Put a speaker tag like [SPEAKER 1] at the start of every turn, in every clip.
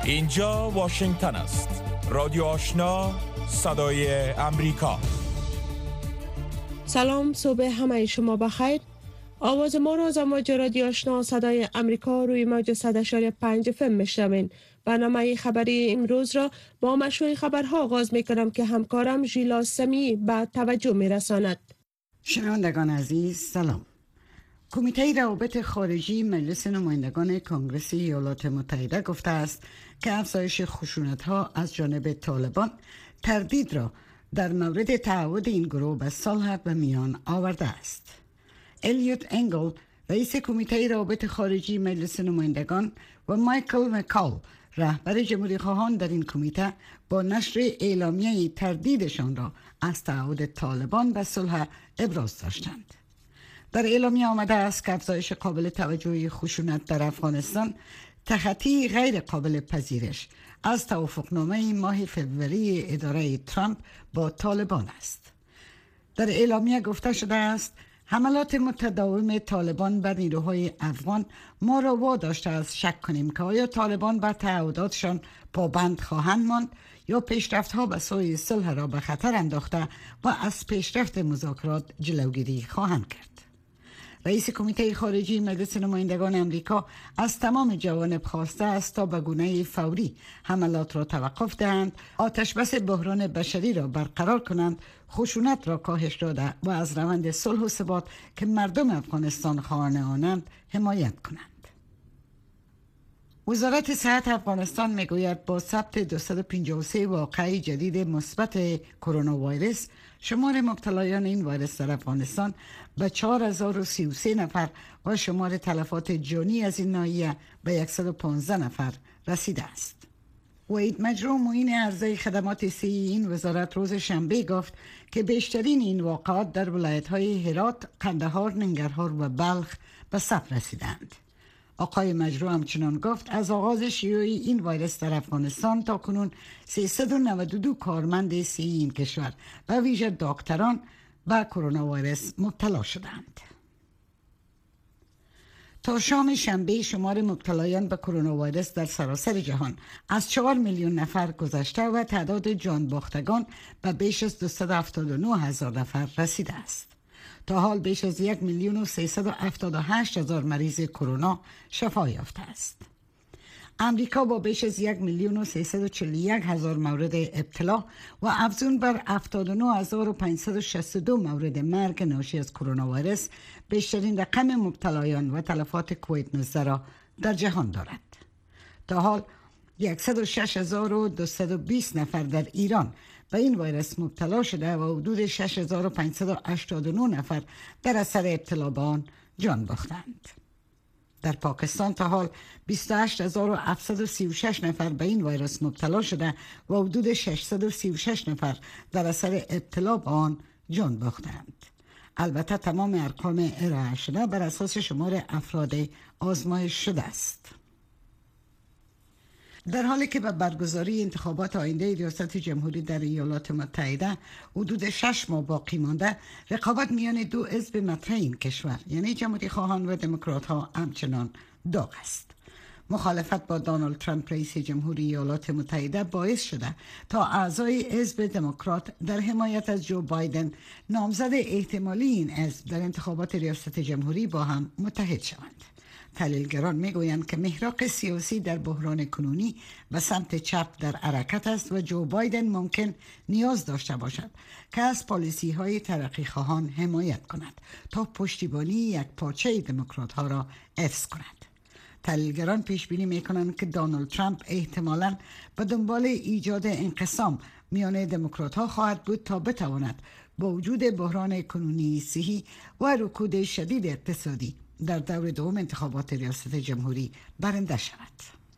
[SPEAKER 1] اینجا واشنگتن است. رادیو آشنا، صدای امریکا.
[SPEAKER 2] سلام، صبح همه شما بخیر. آواز ما را از امواج رادیو آشنا صدای امریکا روی موج 100.5 FM میشنوین. برنامه خبری امروز را با مشروع خبرها آغاز میکنم که همکارم ژیلا سمی به توجه میرساند.
[SPEAKER 3] شنوندگان عزیز سلام. کمیته روابط خارجی مجلس نمایندگان کنگره ایالات متحده گفته است که افزایش خشونت‌ها از جانب طالبان تردید را در مورد تعهد این گروه به صلح به میان آورده است. الیوت انگل، رئیس کمیته روابط خارجی مجلس نمایندگان، و مایکل مکال، رهبر جمهوری خواهان در این کمیته، با نشر اعلامیه تردیدشان را از تعهد طالبان به صلح ابراز داشتند. در اعلامیه آمده است که افزایش قابل توجهی خشونت در افغانستان تخطی غیر قابل پذیرش از توافقنامه ماه فوریه اداره ترامپ با طالبان است. در اعلامیه گفته شده است حملات متداوم طالبان بر نیروهای افغان ما را واداشته است شک کنیم که آیا طالبان بر تعهداتشان پابند خواهند ماند یا پیشرفت‌ها به سوی صلح را به خطر انداخته و از پیشرفت مذاکرات جلوگیری خواهند کرد. رئیس کمیته خارجی مجلس نمایندگان امریکا از تمام جوانب خواسته است تا به گونه فوری حملات را توقف دهند، آتشبس بحران بشری را برقرار کنند، خشونت را کاهش داده و از روند صلح و ثبات که مردم افغانستان خواهان آنند حمایت کنند. وزارت صحت افغانستان میگوید با ثبت 253 واقعه جدید مثبت کرونا ویروس، شمار مبتلایان این ویروس در افغانستان به 4033 نفر و شمار تلفات جانی از این ناحیه به 115 نفر رسیده است. وحید مجروح، معین عرضه خدمات صحی این وزارت، روز شنبه گفت که بیشترین این واقعات در ولایت‌های هرات، قندهار، ننگرهار و بلخ به ثبت رسیدند. آقای مجروح همچنان گفت از آغاز شیوع این ویروس در افغانستان تا کنون 392 کارمند صحی این کشور و ویژه دکتران به کرونا ویروس مبتلا شدند. تا شام شنبه شمار مبتلایان به کرونا ویروس در سراسر جهان از 4 میلیون نفر گذشته و تعداد جان باختگان به بیش از 279 هزار نفر رسیده است. تا حال بیش از 1,378,000 مریض کرونا شفا یافته است. امریکا با بیش از 1,341,000 مورد ابتلا و افزون بر 79,562 مورد مرگ ناشی از کرونا ویروس بیشترین رقم مبتلایان و تلفات کووید 19 را در جهان دارد. تا حال 106,220 نفر در ایران به این ویروس مبتلا شده و حدود 6,589 نفر در اثر ابتلا به آن جان باختند. در پاکستان تا حال 28,736 نفر به این ویروس مبتلا شده و حدود 636 نفر در اثر ابتلا به آن جان باختند. البته تمام ارقام ارائه شده بر اساس شمار افراد آزمایش شده است. در حالی که به برگزاری انتخابات آینده ریاست جمهوری در ایالات متحده حدود 6 ماه باقی مانده، رقابت میان دو حزب مطرح این کشور یعنی جمهوری خواهان و دموکرات ها همچنان داغ است. مخالفت با دونالد ترامپ رئیس جمهوری ایالات متحده باعث شده تا اعضای حزب دموکرات در حمایت از جو بایدن، نامزد احتمالی این حزب در انتخابات ریاست جمهوری، با هم متحد شوند. تحلیلگران میگویند که محراق سیاسی در بحران کنونی به سمت چپ در حرکت است و جو بایدن ممکن نیاز داشته باشد که از پالیسی های ترقی خواهان حمایت کند تا پشتیبانی یک پارچه دموکرات ها را حفظ کند. تحلیلگران پیش بینی میکنند که دونالد ترامپ احتمالاً به دنبال ایجاد انقسام میان دموکرات ها خواهد بود تا بتواند با وجود بحران کنونی صحی و رکود شدید اقتصادی در دور دوم انتخابات ریاست جمهوری برنده شود.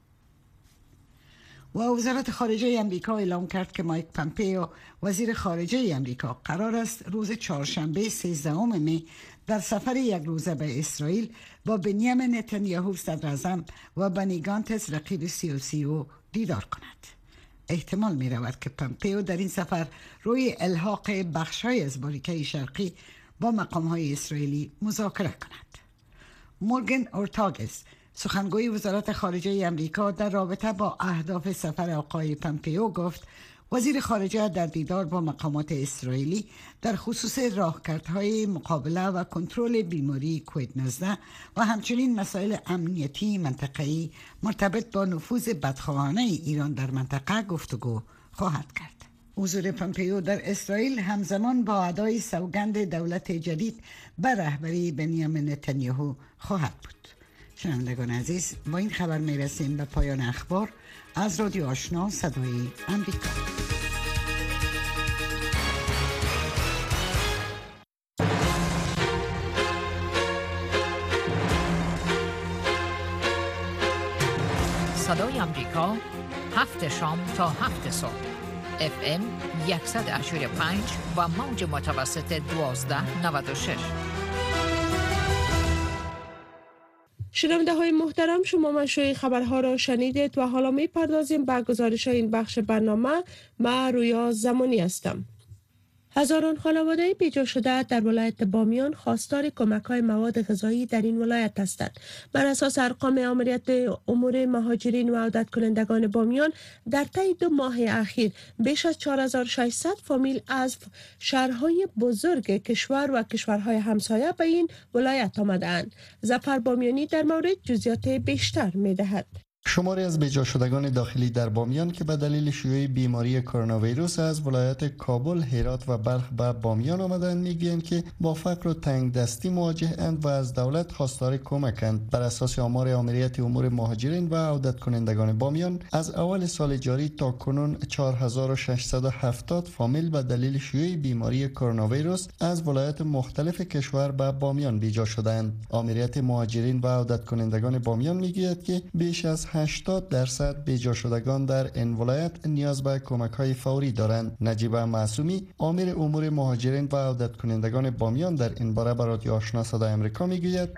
[SPEAKER 3] و وزارت خارجه امریکا اعلام کرد که مایک پامپئو، وزیر خارجه امریکا، قرار است روز چهارشنبه 13 می در سفر یک روزه به اسرائیل با بنیامین نتانیاهو صدراعظم و بنی گانتز رقیب سیاسی او دیدار کند. احتمال می رود که پامپئو در این سفر روی الحاق بخش‌های از باریکه شرقی با مقام‌های اسرائیلی مذاکره کند. مورگن اورتاگس، سخنگوی وزارت خارجه امریکا در رابطه با اهداف سفر آقای پامپئو گفت وزیر خارجه در دیدار با مقامات اسرائیلی در خصوص راهکردهای مقابله و کنترل بیماری کووید 19 و همچنین مسائل امنیتی منطقه‌ای مرتبط با نفوذ بدخواهانه ایران در منطقه گفتگو خواهد کرد. حضور پامپئو در اسرائیل همزمان با ادای سوگند دولت جدید بر رهبری بنیامین نتانیاهو خواهد بود. شنوندگان عزیز، با این خبر میرسیم به پایان اخبار از رادیو آشنا صدای امریکا.
[SPEAKER 4] صدای امریکا 7 شام تا 7 صبح FM 100.5 و موج متوسط 1296.
[SPEAKER 2] شنونده های محترم، شما مشروع خبرها را شنیدید و حالا می پردازیم به گزارش این بخش برنامه. من رویا زمانی هستم. هزاران خانواده بیجا شده در ولایت بامیان خواستار کمک‌های مواد غذایی در این ولایت هستند. بر اساس ارقام امریت امور مهاجرین و عودت کنندگان بامیان در طی 2 ماه اخیر بیش از 4600 فامیل از شهرهای بزرگ کشور و کشورهای همسایه به این ولایت آمدند. ظفر بامیانی در مورد جزئیات بیشتر می‌دهد.
[SPEAKER 5] شماری از بیجا شدگان داخلی در بامیان که به دلیل شیوع بیماری کرونا ویروس از ولایت کابل، هرات و بلخ به بامیان آمدند میگویند که با فقر و تنگ دستی مواجه‌اند و از دولت خواستار کمکند. بر اساس آمار امریت امور مهاجرین و عودت کنندگان بامیان از اول سال جاری تا کنون 4670 فامیل به دلیل شیوع بیماری کرونا ویروس از ولایت مختلف کشور به بامیان بیجا شدند. امریت مهاجرین و عودت کنندگان بامیان میگوید که بیش از 80% بیجا شدگان در این ولایت نیاز به کمک‌های فوری دارند. نجیب معصومی، آمر امور مهاجرین و عودت کنندگان بامیان در این باره به رادیو آشنا صدای امریکا میگوید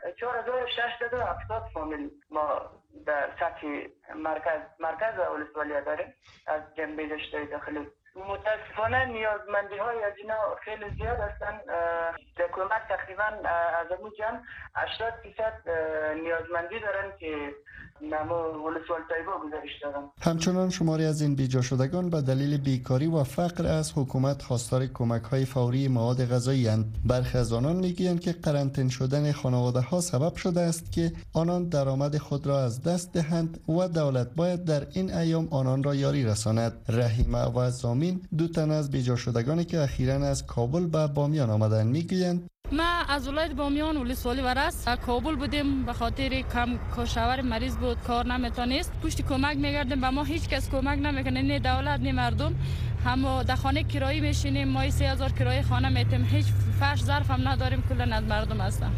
[SPEAKER 6] 4670 فامیل ما در سطح مرکز ولسوالی داریم از جنبه داشته داخلی. متاسفانه نیازمندی های از اینا خیلی زیاد هستند. حکومت تقریبا از اون جمع 80% نیازمندی دارن که نمو ولسوالی طیبه گزارش دادن.
[SPEAKER 5] همچنان شماری از این بیجا شدگان به دلیل بیکاری و فقر از حکومت خواستار کمک های فوری مواد غذایی اند. برخی از آنان میگویند که قرنطینه شدن خانواده ها سبب شده است که آنان درآمد خود را از دست دهند و دولت باید در این ایام آنان را یاری رساند. رحیمه و زامین، 2 تن از بیجا شدگانی که اخیراً از کابل به بامیان آمدند میگویند
[SPEAKER 7] ما از ولایت بامیان ولسوالی ورست کابل بودیم، به خاطر کم شوهر مریض بود، کار نمیتونست، پشت کمک میگردیم، به ما هیچ کس کمک نمیکنه، نه دولت نه مردم. هم در خانه کرایی میشینیم، ماهی 3000 کرایه خانه میتیم، هیچ فرش ظرف هم نداریم، کلا از مردم هستم.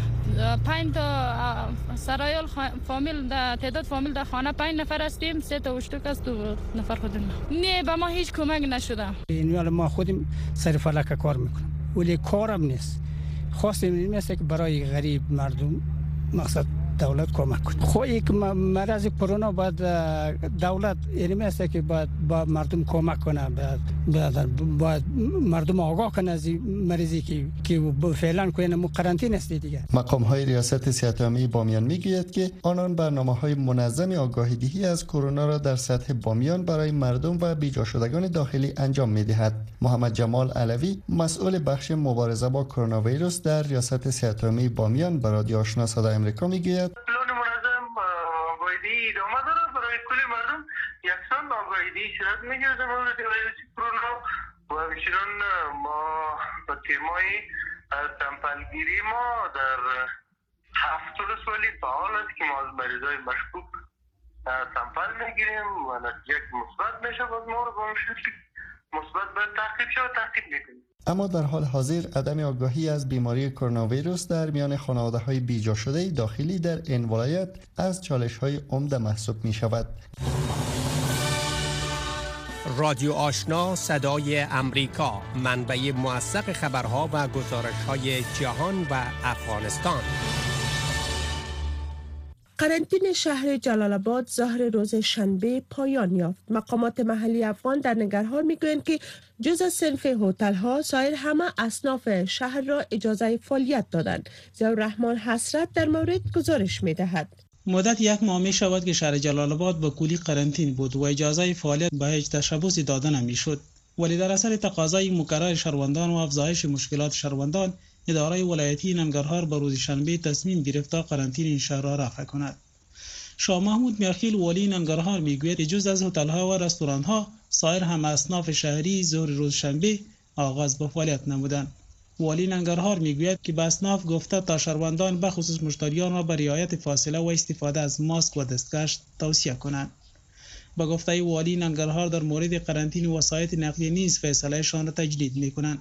[SPEAKER 7] 5 تا سرایل فامیل تعداد فامیل در خانه 5 نفر هستیم، 3 تا اشتک است، 2 نفر خودم. نه به ما هیچ کمک نشده.
[SPEAKER 8] این ما خودم سر فلک کار میکنم، ولی کارم نیست. خواستیم این است که برای غریب مردم مقصد دولت کمک کنه. خب یک مرض کرونا بعد دولت این است که باید با مردم کمک کنه، باید مردم آگاه کنه از مریضی که فعلا کنه قرنطینه است دیگه.
[SPEAKER 5] مقام های ریاست صحت عامه بامیان میگوید که آنان برنامه‌های منظم آگاهی دهی از کرونا را در سطح بامیان برای مردم و بیجا شدگان داخلی انجام میدهد. محمد جمال علوی، مسئول بخش مبارزه با کرونا ویروس در ریاست صحت عامه بامیان، به رادیو آشنا صدای امریکا میگوید
[SPEAKER 6] پلان منظم آگاهی ادامه داره برای کل مردم. یکسان آگاهی صورت میگیره در مورد ویروس کرونا و همچنین ما با تیمای سمپلگیری ما در 7 ولسوالی فعال است که ما از مریضای مشکوک سمپل میگیریم و نتیجه مثبت میشه باز ما رو با مثبت باید تعقیب شد و تعقیب میکنیم.
[SPEAKER 5] اما در حال حاضر عدم آگاهی از بیماری کرونا ویروس در میان خانواده‌های بیجا شده داخلی در این ولایت از چالش‌های عمده محسوب می‌شود.
[SPEAKER 9] رادیو آشنا صدای امریکا، منبع موثق خبرها و گزارش‌های جهان و افغانستان.
[SPEAKER 2] قرنطینه شهر جلال آباد ظهر روز شنبه پایان یافت. مقامات محلی افغان در ننگرهار میگویند که جز صنف هتل‌ها سایر همه اصناف شهر را اجازه فعالیت دادند. ضیاءالرحمن حسرت در مورد گزارش می‌دهد.
[SPEAKER 10] مدت 1 ماه می شود که شهر جلال آباد به کلی قرنطین بود و اجازه فعالیت به هیچ تشبثی داده نمیشد. ولی در اثر تقاضای مکرر شهروندان و افزایش مشکلات شهروندان، اداره ولایتی ننگرهار به روز شنبه تصمیم گرفت تا قرنطین این شهر را رفع کند. شاه محمود میرخیل والی ننگرهار میگوید که جز از هتل‌ها و رستوران‌ها، سایر هم اصناف شهری ظهر روز شنبه آغاز به فعالیت نمودند. والی ننگرهار میگوید که به اصناف گفته تا شهروندان به خصوص مشتریان را به رعایت فاصله و استفاده از ماسک و دستکش توصیه کنند. با گفته والی ننگرهار در مورد قرنطین وسایط نقلیه نیز فیصلهشان را تجدید میکنند.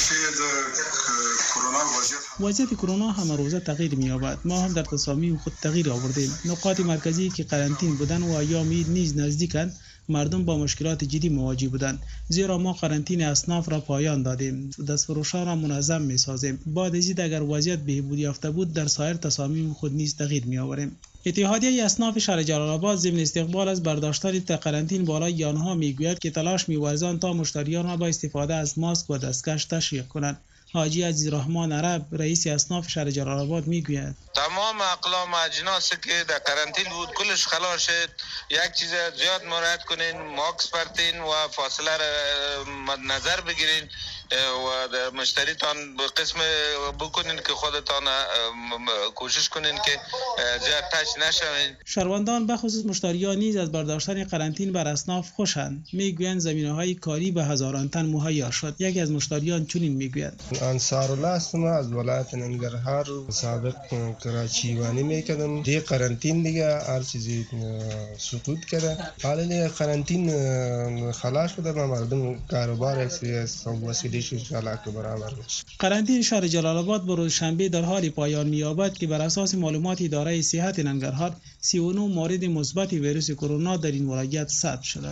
[SPEAKER 10] وضعیت کرونا همه روزه تغییر می‌یابد. ما هم در تصامیم خود تغییر آوردیم. نقاط مرکزی که قرنطین بودن و ایام عید نیز نزدیکند، مردم با مشکلات جدی مواجه بودند، زیرا ما قرنطین اصناف را پایان دادیم. دستفروشان را منظم می‌سازیم. بعد از این اگر وضعیت بهبود یافته بود، در سایر تصامیم خود نیز تغییر می‌آوریم. اتحادیه اصناف شهر جلال آباد ضمن استقبال از برداشتن قرنطین بالای آنها میگوید که تلاش می‌ورزند تا مشتریان را با استفاده از ماسک و دستکش تشویق کنند. حاجی عزیزالرحمن عرب رئیس اصناف شهر جلال آباد میگوید
[SPEAKER 11] تمام اقلام اجناسی که در قرنطین بود کلش خلاص شد. یک چیز زیاد مراعات کنین، ماسک پرتین و فاصله را مد نظر بگیرین و مشتریتان به قسم بکنین که خودتان کوشش کنین که زیاد تاچ نشوین.
[SPEAKER 10] شهروندان به خصوص مشتریان نیز از برداشتن قرنطین بر اصناف خوشند. میگویند زمینه‌های کاری به هزاران تن مهیا شد. یکی از مشتریان چنین میگوید:
[SPEAKER 12] انصارالله هستم، از ولایت ننگرهار. سابق کراچی وانی میکردم. دی قرنطین دیگه هر چیزی سقوط کرده. حالا دیگه قرنطین خلاص شده و مردم کاروبار است وسیله‌اش انشاءالله که برابر بشه.
[SPEAKER 10] قرنطین شهر جلال آباد به روز شنبه در حال پایان می‌یابد که بر اساس معلومات اداره صحت ننگرهار 39 مورد مثبت ویروس کرونا در این ولایت ثبت شده.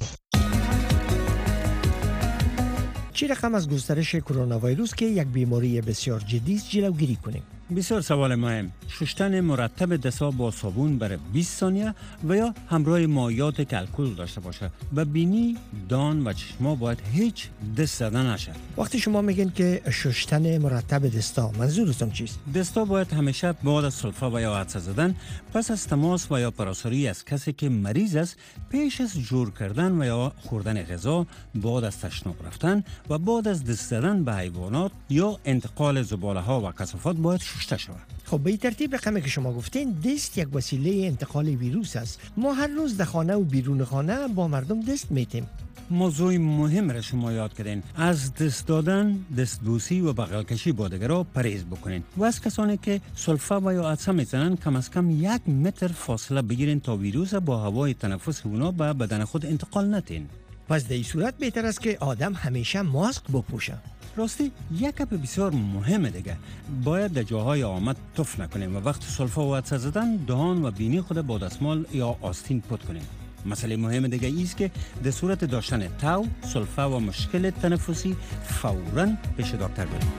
[SPEAKER 13] چه رقم از گسترش کرونا ویروس که یک بیماری بسیار جدی است جلوگیری کنیم؟
[SPEAKER 14] بسیار سوال مهم. شستن مرتب دست‌ها با صابون برای 20 ثانیه و یا همراه مایعات که الکل داشته باشه. و بینی، دان و چشما باید هیچ دست زدن نشه.
[SPEAKER 13] وقتی شما میگین که شستن مرتب دستا، منظورتون چیست؟
[SPEAKER 14] دستا باید همیشه بعد از سلفا و یا عطسه زدن، پس از تماس و یا پراساری از کسی که مریض است، پیش از جور کردن و یا خوردن غذا، بعد از تشناب رفتن و بعد از دست زدن به حیوانات یا انتقال زباله ها و کثافات باید شسته شود.
[SPEAKER 13] خب به این ترتیب رقمی که شما گفتین، دست یک وسیله انتقال ویروس است. ما هر روز در خانه و بیرون خانه با مردم دست میتیم.
[SPEAKER 14] موضوع مهم را شما یاد کردین. از دست دادن، دستبوسی و بغل کشی با دیگران پرهیز بکنین و از کسانی که سلفا و یا عطسه میزنن کم از کم 1 متر فاصله بگیرین تا ویروس با هوای تنفس اونا به بدن خود انتقال ندین.
[SPEAKER 13] پس در این صورت بهتر است که آدم همیشه ماسک بپوشه.
[SPEAKER 14] راستی یک گپ بسیار مهمه دیگه، باید در جاهای آمد تف نکنیم و وقت سلفا و عطسه زدن دهان و بینی خود با دستمال یا آستین پت کنیم. مسئله مهم دیگه ایست که در صورت داشتن تاو، سلفا و مشکل تنفسی فوراً پیش دکتر بریم.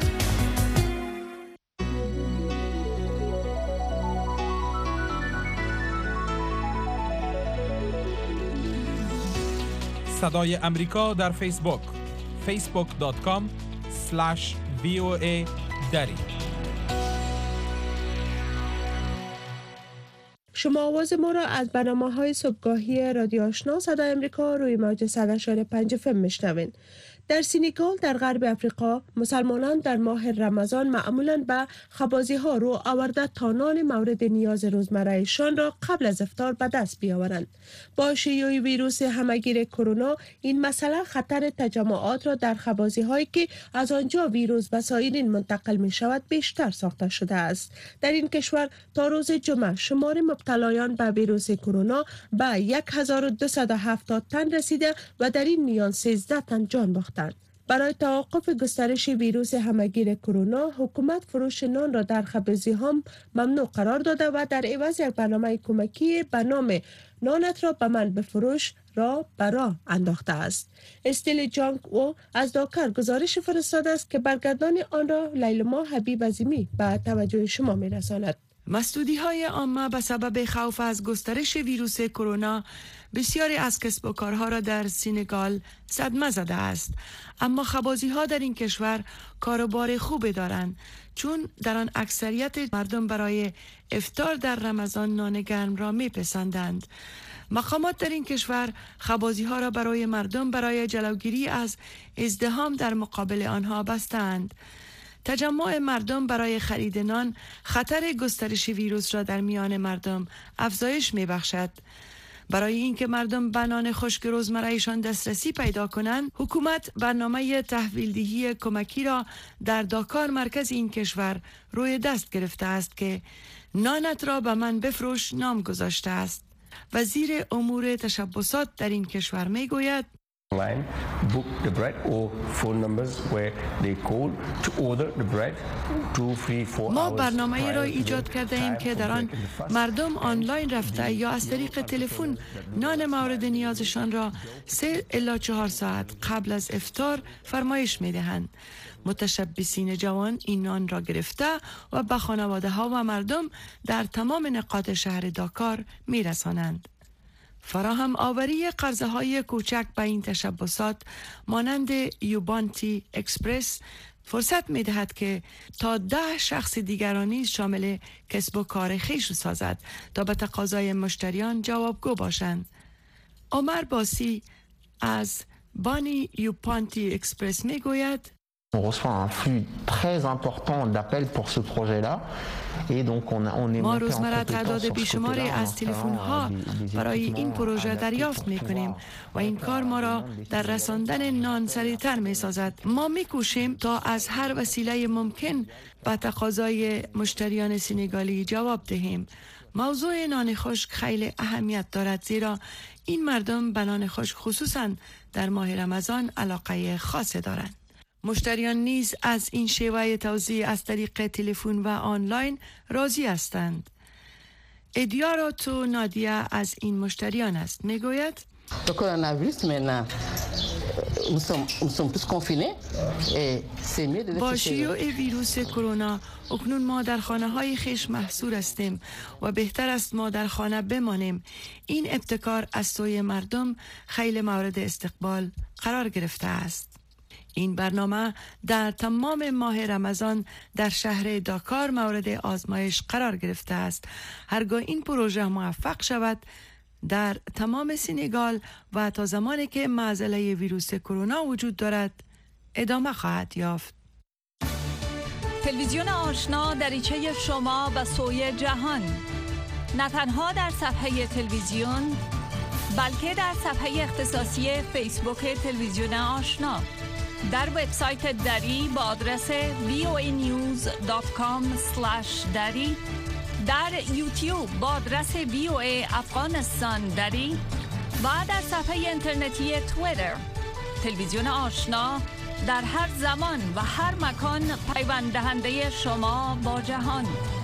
[SPEAKER 1] صدای امریکا در فیسبوک facebook.com/VOA دری.
[SPEAKER 2] شما آواز ما را از برنامه‌های صبحگاهی رادیو آشنا صدای امریکا روی موج 100.5 FM میشنوین. در سنگال در غرب افریقا مسلمانان در ماه رمضان معمولاً به خبازی‌ها رو آورده تا نان مورد نیاز روزمره‌شان را قبل از افطار به دست بیاورند. با شیوع ویروس همهگیر کرونا این مسئله خطر تجمعات را در خبازی‌هایی که از آنجا ویروس به سایرین منتقل می‌شود بیشتر ساخته شده است. در این کشور تا روز جمعه شمار مبتلایان به ویروس کرونا به 1270 تن رسیده و در این میان 13 تن جان باختند. برای توقف گسترش ویروس همهگیر کرونا، حکومت فروش نان را در خبازی‌ها ممنوع قرار داده و در عوض یک برنامه کمکی به نام نانت را به من بفروش را برا انداخته است. استیل جانگ او از داکر گزارش فرستاده است که برگردان آن را لیلما حبیب عظیمی به توجه شما می‌رساند.
[SPEAKER 15] مسدودی‌های عامه به سبب خوف از گسترش ویروس کرونا بسیاری از کسب و کارها را در سنگال صدمه زده است، اما خبازی‌ها در این کشور کاروبار خوبی دارند، چون در آن اکثریت مردم برای افطار در رمضان نان گرم را می‌پسندند. مقامات در این کشور خبازی‌ها را برای مردم برای جلوگیری از ازدحام در مقابل آنها بستند. تجمع مردم برای خرید نان خطر گسترش ویروس را در میان مردم افزایش می‌بخشد. برای اینکه مردم به نان خشک روزمره‌ایشان دسترسی پیدا کنند، حکومت برنامه تحویل‌دهی کمکی را در داکار مرکز این کشور روی دست گرفته است که نانت را به من بفروش نام گذاشته است. وزیر امور تشبسات در این کشور میگوید ما برنامه را ایجاد کرده ایم که در آن مردم آنلاین رفته یا از طریق تلفن نان مورد نیازشان را 3 الی 4 ساعت قبل از افطار فرمایش می دهند. متشبسین جوان این نان را گرفته و به خانواده ها و مردم در تمام نقاط شهر داکار می رسانند. فراهم آوری قرضه های کوچک به این تشبسات مانند یوبانتی اکسپرس فرصت می دهد که تا 10 شخص دیگران نیز شامل کسب و کار خویش سازد تا به تقاضای مشتریان جوابگو باشند. عمر باسی از بانی یوبانتی اکسپرس می گوید
[SPEAKER 16] On reçoit un flux très important d'appels pour ce projet-là.
[SPEAKER 15] ما روزمره تعداد بیشماری از تلفن‌ها برای این پروژه دریافت می‌کنیم و این کار ما را در رساندن نان سریع‌تر می‌سازد. ما می‌کوشیم تا از هر وسیله ممکن به تقاضای مشتریان سنگالی جواب دهیم. موضوع نان خشک خیلی اهمیت دارد، زیرا این مردم به نان خشک خصوصاً در ماه رمضان علاقه خاصی دارند. مشتریان نیز از این شیوه توزیع از طریق تلفن و آنلاین راضی هستند. ادیاراتو نادیا از این مشتریان است. میگوید با شیوع ویروس کرونا اکنون ما در خانه های خویش محصور هستیم و بهتر است ما در خانه بمانیم. این ابتکار از سوی مردم خیلی مورد استقبال قرار گرفته است. این برنامه در تمام ماه رمضان در شهر داکار مورد آزمایش قرار گرفته است. هرگاه این پروژه موفق شود در تمام سنگال و تا زمانی که معضله ویروس کرونا وجود دارد ادامه خواهد یافت.
[SPEAKER 17] تلویزیون آشنا دریچه شما به سوی جهان، نه تنها در صفحه تلویزیون بلکه در صفحه اختصاصی فیسبوک تلویزیون آشنا، در وبسایت دری با آدرس voanews.com/dari، در یوتیوب با آدرس VOA افغانستان دری و در صفحه اینترنتی توییتر. تلویزیون آشنا در هر زمان و هر مکان پیوند دهنده شما با جهان.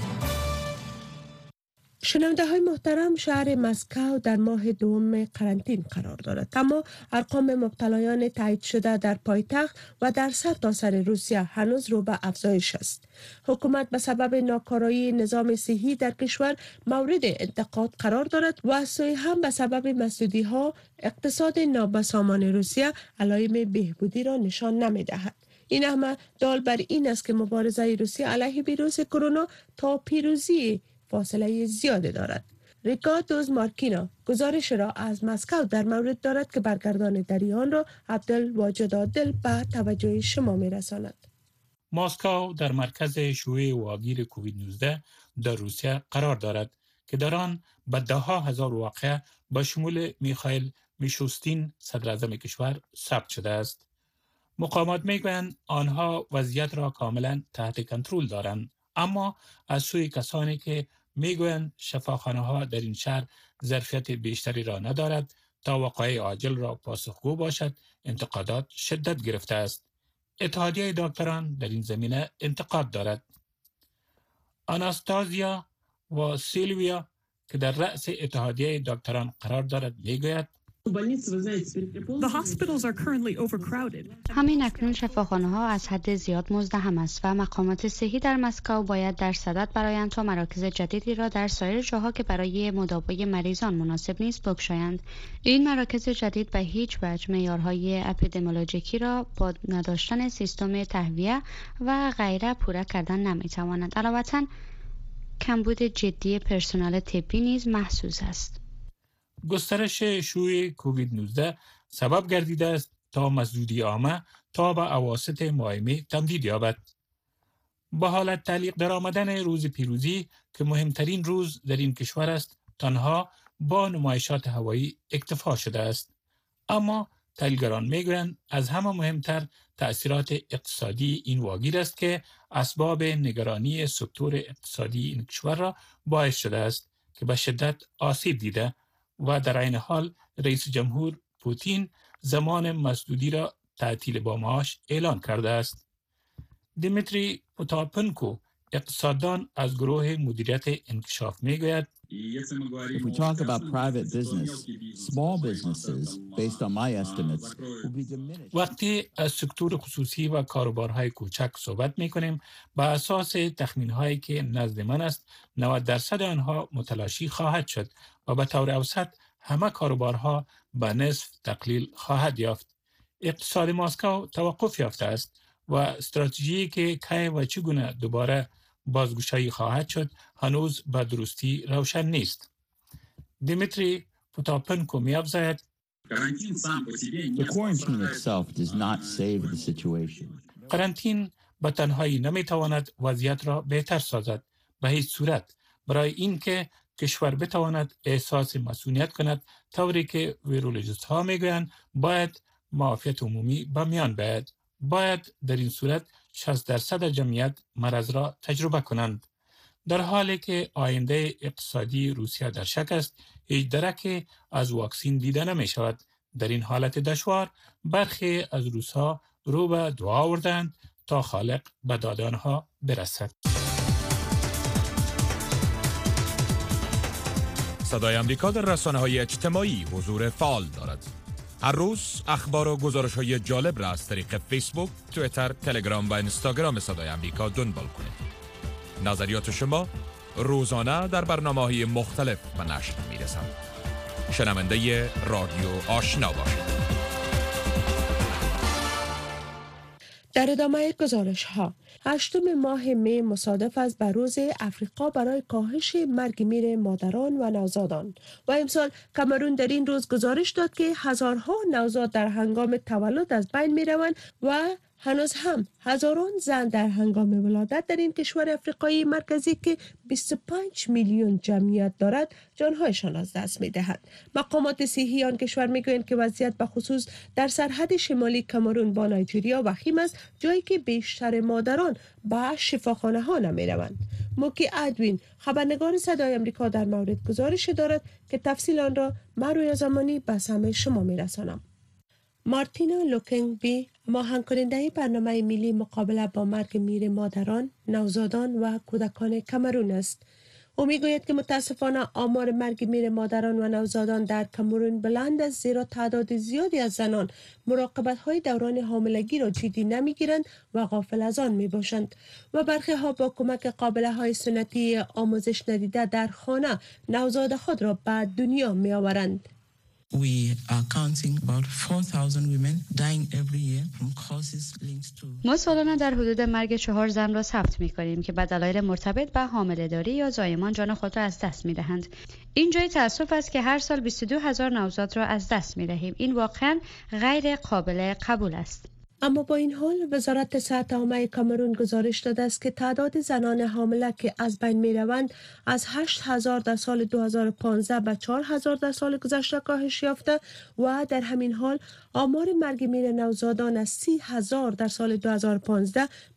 [SPEAKER 2] شنونده های محترم، شهر مسکو در ماه دوم قرنطین قرار دارد، اما ارقام مبتلایان تایید شده در پایتخت و در سرتاسر روسیه هنوز رو به افزایش است. حکومت به سبب ناکارایی نظام صحی در کشور مورد انتقاد قرار دارد و از سوی هم به سبب مسدودی ها اقتصاد نابسامان روسیه علائم بهبودی را نشان نمی دهد. این همه دال بر این است که مبارزه روسیه علیه ویروس کرونا تا پیروزی فاصله زیاده دارد. ریکاردوز مارکینا گزارش را از مسکو در مورد دارد که برگردان دریان را عبدالواجد عادل به توجه شما می رساند.
[SPEAKER 18] مسکو در مرکز شیوع واگیر کووید 19 در روسیه قرار دارد که در آن به 10,000 واقعه به شمول میخائیل میشوستین صدر اعظم کشور ثبت شده است. مقامات میگویند آنها وضعیت را کاملا تحت کنترل دارند، اما از سوی کسانی که میگویند شفاخانه ها در این شهر ظرفیت بیشتری را ندارد تا وقایع عاجل را پاسخگو باشد، انتقادات شدت گرفته است. اتحادیه دکتران در این زمینه انتقاد دارد. آناستازیا و سیلویا که در رأس اتحادیه دکتران قرار دارد میگوید
[SPEAKER 19] The hospitals are currently overcrowded.
[SPEAKER 20] همین اکنون شفاخانه‌ها از حد زیاد مزدحم است و مقامات صحی در مسکو باید در صدد برایند تا مراکز جدیدی را در سایر جاها که برای مداوای مریضان مناسب نیست بگشایند. این مراکز جدید به هیچ وجه معیارهای اپیدمیولوژیکی را با نداشتن سیستم تهویه و غیره پوره کردن نمی‌تواند. علاوه کمبود جدی پرسنل طبی نیز محسوس است.
[SPEAKER 18] گسترش شیوع کووید 19 سبب گردیده است تا مسدودی عامه تا به اواسط ماه می تمدید یابد. با حالت تعلیق در آمدن روز پیروزی که مهمترین روز در این کشور است، تنها با نمایشات هوایی اکتفا شده است. اما تحلیلگران میگویند از همه مهمتر تأثیرات اقتصادی این واگیر است که اسباب نگرانی سکتور اقتصادی این کشور را باعث شده است که به شدت آسیب دیده و در عین حال رئیس جمهور پوتین زمان مسدودی را تعطیل با معاش اعلان کرده است. دیمیتری پوتاپنکو اقتصاددان از گروه مدیریت انکشاف میگوید
[SPEAKER 21] If we talk about private business, small businesses, based on my estimates, will be diminished.
[SPEAKER 18] وقتی از سکتور خصوصی و کاروبارهای کوچک صحبت می‌کنیم، با اساس تخمین‌هایی که نزد من است، 90% آنها متلاشی خواهد شد و به طور اوسط همه کاروبارها به نصف تقلیل خواهد یافت. اقتصاد مسکو توقف یافته است و استراتژی که کی و چگونه دوباره بازگشایی خواهد شد هنوز به درستی روشن نیست. دیمیتری پوتاپنکو می‌افزاید
[SPEAKER 21] The quarantine itself does not save the situation.
[SPEAKER 18] قرنطین به تنهایی نمی‌تواند وضعیت را بهتر سازد. به هیچ صورت برای اینکه کشور بتواند احساس مسئولیت کند، طوری که ویرولوژیست‌ها میگویند باید معافیت عمومی به میان بیاید. باید در این صورت 60% جمعیت مرض را تجربه کنند. در حالی که آینده اقتصادی روسیه در شک است، هیچ درکی از واکسین دیده نمی شود. در این حالت دشوار برخی از روس‌ها رو به دعا آوردند تا خالق به داد آنها برسد.
[SPEAKER 1] صدای امریکا در رسانه‌های اجتماعی حضور فعال دارد. هر روز اخبار و گزارش‌های جالب را از طریق فیسبوک، توییتر، تلگرام و اینستاگرام صدای امریکا دنبال کنید. نظریات شما روزانه در برنامه‌های مختلف به نشر می‌رسند. شنونده رادیو آشنا باشید.
[SPEAKER 2] در ادامه گزارش‌ها، 8 ماه می مصادف است با روز افریقا برای کاهش مرگ میر مادران و نوزادان و امسال کامرون در این روز گزارش داد که هزارها نوزاد در هنگام تولد از بین می‌روند و هنوز هم هزاران زن در هنگام ولادت در این کشور افریقایی مرکزی که 25 میلیون جمعیت دارد جانهایشان از دست می‌دهند. مقامات صحی آن کشور می‌گویند که وضعیت به خصوص در سرحد شمالی کامرون با نایجریا وخیم است، جایی که بیشتر مادران به شفاخانه‌ها نمی‌روند. موکی ادوین خبرنگار صدای آمریکا در مورد گزارش دارد که تفصیل آن را من رویا زمانی به سمع شما می‌رسانم. مارتینا لوکنگبی هماهنگ کننده برنامه ملی مقابله با مرگ میر مادران، نوزادان و کودکان کامرون است. او میگوید که متاسفانه آمار مرگ میر مادران و نوزادان در کامرون بلند است، زیرا تعداد زیادی از زنان مراقبت‌های دوران حاملگی را جدی نمی‌گیرند و غافل از آن می‌باشند و برخی ها با کمک قابله‌های سنتی آموزش ندیده در خانه نوزاد خود را به دنیا می‌آورند.
[SPEAKER 22] We are counting about 4,000 women dying every year from causes linked to.
[SPEAKER 20] ما سالانه در حدود مرگ 4 زن را ثبت می‌کنیم که به دلایل مرتبط به حامله‌داری یا زایمان جان خود را از دست می‌دهند. این جای تأسف است که هر سال 22,000 نوزاد را از دست می‌دهیم. این واقعاً غیر قابل قبول است.
[SPEAKER 2] اما با این حال وزارت صحت عامه کامرون گزارش داده است که تعداد زنان حامله که از بین می روند از 8,000 در سال 2015 به 4,000 در سال گذشته کاهش یافته و در همین حال آمار مرگ میر نوزادان از 30,000 در سال 2015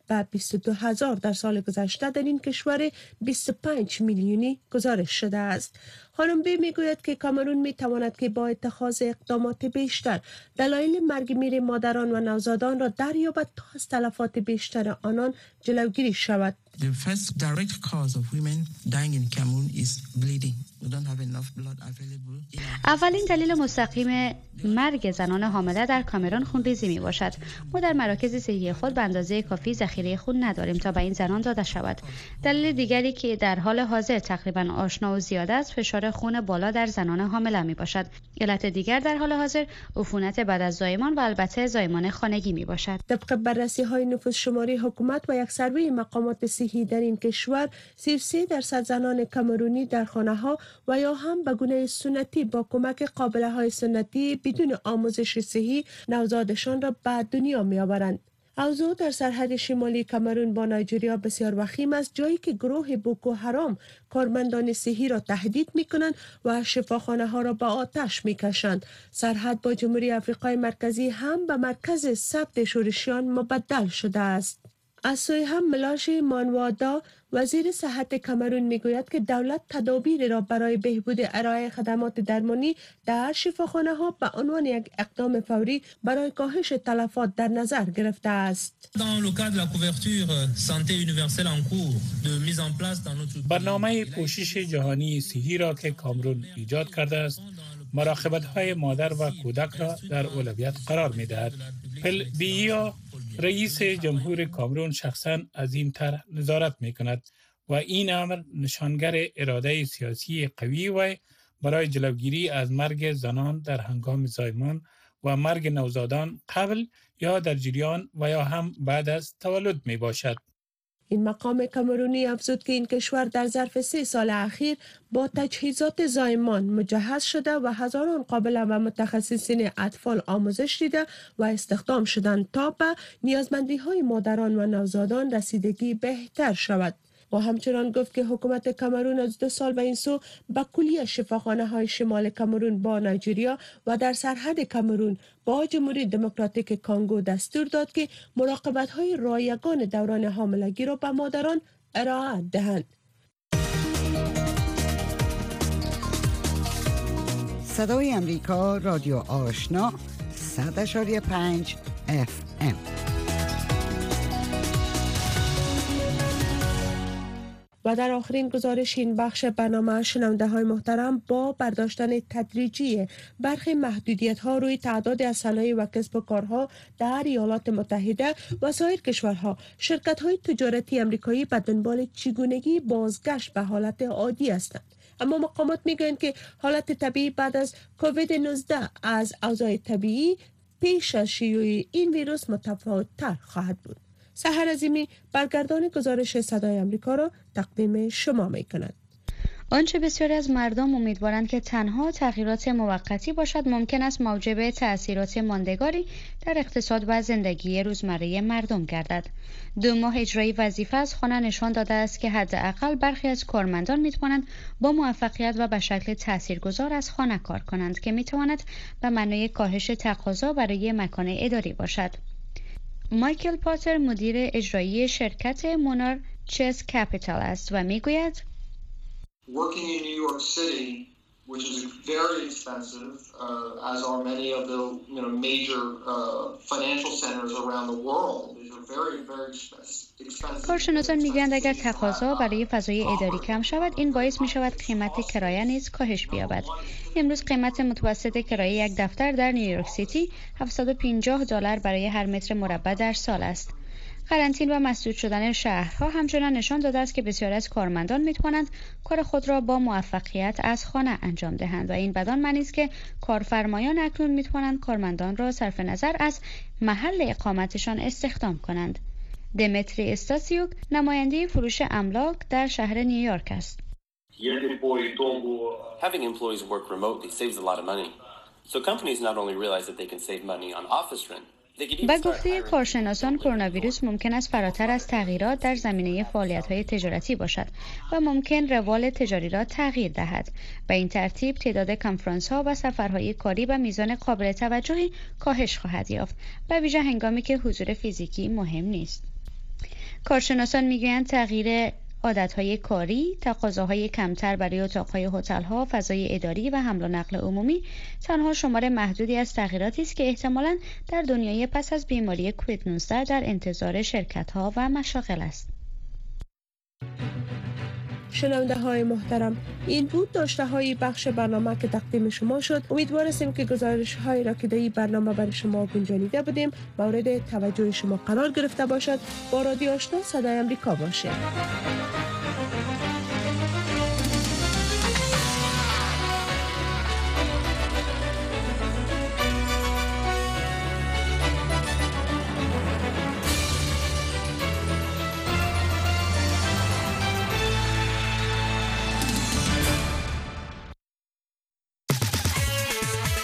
[SPEAKER 2] و 22,000 در سال گذشته در این کشور 25 میلیونی گزارش شده است. خانم بی میگوید که کامرون میتواند که با اتخاذ اقدامات بیشتر دلایل مرگ میر مادران و نوزادان را دریابد تا از تلفات بیشتر آنان جلوگیری شود.
[SPEAKER 22] The first direct cause of women dying in Cameroon is bleeding. We don't have enough blood available.
[SPEAKER 20] اولین دلیل مستقیم مرگ زنان حامله در کامرون خونریزی می باشد. ما در مراکز صحی خود به اندازه کافی ذخیره خون نداریم تا به این زنان داده شود. دلیل دیگری که در حال حاضر تقریبا آشنا و زیاد است فشار خون بالا در زنان حامله می باشد. علت دیگر در حال حاضر عفونت بعد از زایمان و البته زایمان خانگی می باشد.
[SPEAKER 2] طبق بررسی های نفوس شماری حکومت و یک سروی مقامات صحی در این کشور 33% زنان کامرونی در خانه ها و یا هم به گونه سنتی با کمک قابله های سنتی بدون آموزش صحی نوزادشان را به دنیا می آورند. اوضاع در سرحد شمالی کامرون با نایجریا بسیار وخیم است، جایی که گروه بوکو حرام کارمندان صحی را تهدید می کنند و شفاخانه ها را به آتش می کشند. سرحد با جمهوری آفریقای مرکزی هم به مرکز ثبت شورشیان مبدل شده است. از سوی هم ملاش مانوادا وزیر صحت کامرون میگوید که دولت تدابیر را برای بهبود ارائه خدمات درمانی در شفاخانه ها به عنوان یک اقدام فوری برای کاهش تلفات در نظر گرفته است.
[SPEAKER 18] برنامه پوشش جهانی صحی را که کامرون ایجاد کرده است، مراقبت‌های مادر و کودک را در اولویت قرار می‌دهد. پل بییا رئیس جمهور کامرون شخصاً از این طرح نظارت می‌کند و این امر نشانگر اراده سیاسی قوی و برای جلوگیری از مرگ زنان در هنگام زایمان و مرگ نوزادان قبل یا در جریان و یا هم بعد از تولد میباشد.
[SPEAKER 2] این مقام کامرونی افزود که این کشور در ظرف 3 سال اخیر با تجهیزات زایمان مجهز شده و هزاران قابله و متخصصین اطفال آموزش دیده و استخدام شدند تا به نیازمندی‌های مادران و نوزادان رسیدگی بهتر شود. و همچنان گفت که حکومت کامرون از 2 سال به این سو به کلیه شفاخانه های شمال کامرون با نایجریا و در سرحد کامرون با جمهوری دموکراتیک کانگو دستور داد که مراقبت های رایگان دوران حاملگی را به مادران ارائه دهند.
[SPEAKER 3] صدای امریکا، رادیو آشنا، 100.5 FM.
[SPEAKER 2] و در آخرین گزارش این بخش برنامه شنونده های محترم با برداشتن تدریجی برخی محدودیت ها روی تعداد از صنایع و کسب و کارها در ایالات متحده و سایر کشورها، شرکت های تجارتی امریکایی به دنبال چگونگی بازگشت به حالت عادی هستند. اما مقامات میگویند که حالت طبیعی بعد از کووید 19 از اوضاع طبیعی پیش از شیوع این ویروس متفاوت تر خواهد بود. سحر عظیمی برگردان گزارش صدای آمریکا را تقدیم شما می کند.
[SPEAKER 20] آنچه بسیاری از مردم امیدوارند که تنها تغییرات موقتی باشد، ممکن است موجب تأثیرات ماندگاری در اقتصاد و زندگی روزمره مردم گردد. 2 ماه اجرای وظیفه از خانه نشان داده است که حداقل برخی از کارمندان میتوانند با موفقیت و به شکل تاثیرگذار از خانه کار کنند که میتواند به معنای کاهش تقاضا برای مکان اداری باشد. مایکل پاتر مدیر اجرایی شرکت مونار چس کپیتال است و میگوید
[SPEAKER 4] Working in New York City, which is very expensive, as are many of the major financial centers around the world. These are very, very expensive.
[SPEAKER 20] کارشناسان میگویند اگر تقاضا برای فضای اداری کم شود، این باعث می شود قیمت کرایه نیز کاهش بیابد. امروز قیمت متوسط کرایه یک دفتر در نیویورک سیتی $750 برای هر متر مربع در سال است. قرنطینه و مسدود شدن شهرها همچنان نشان داده است که بسیاری از کارمندان می‌توانند کار خود را با موفقیت از خانه انجام دهند و این بدان معنی است که کارفرمایان اکنون می‌توانند کارمندان را صرف نظر از محل اقامتشان استخدام کنند. دمیتری استاسیوک نماینده فروش املاک در شهر نیویورک است.
[SPEAKER 23] Having employees work remotely saves a lot of money. So companies not only realize that they can save money on office rent.
[SPEAKER 20] با گفته کارشناسان، کرونا ویروس ممکن است فراتر از تغییرات در زمینه فعالیت‌های تجارتی باشد و ممکن روال تجاری را تغییر دهد. به این ترتیب تعداد کنفرانس‌ها و سفرهای کاری به میزان قابل توجهی کاهش خواهد یافت، به ویژه هنگامی که حضور فیزیکی مهم نیست. کارشناسان میگویند تغییر عادتهای کاری، تقاضاهای کمتر برای اتاقهای هتل‌ها، فضای اداری و حمل و نقل عمومی تنها شمار محدودی از تغییراتی است که احتمالاً در دنیای پس از بیماری کووید 19 در انتظار شرکت‌ها و مشاغل است.
[SPEAKER 2] شنونده های محترم، این بود داشته های بخش برنامه که تقدیم شما شد. امیدوار هستیم که گزارش های را که در این برنامه برای شما گنجانیده بودیم مورد توجه شما قرار گرفته باشد. با رادیو آشنا صدای امریکا باشید.